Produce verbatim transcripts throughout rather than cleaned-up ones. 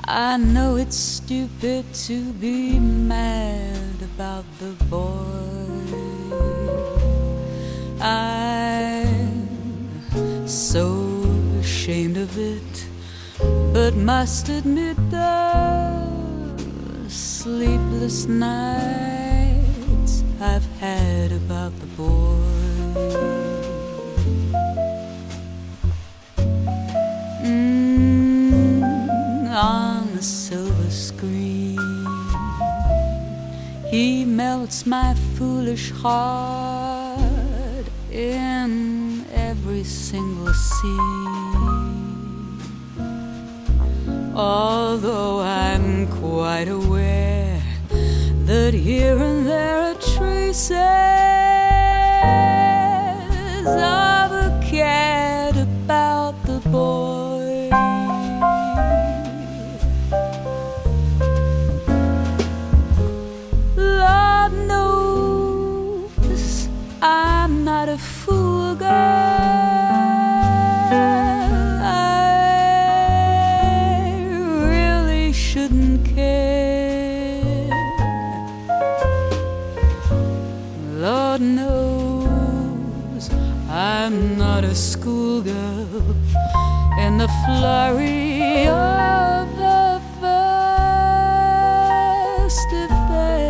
I know it's stupid to be mad about the boy. I'm so ashamed of it, but must admit the sleepless nights I've had about the boy. On the silver screen, he melts my foolish heart in every single scene. Although I'm quite aware that here and there are traces of a cat about the boy. I'm not a fool, girl. I really shouldn't care. Lord knows I'm not a schoolgirl in the flurry of the first affair.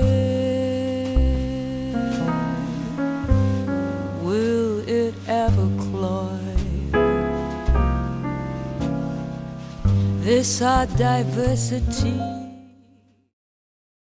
Ever cloy this our diversity?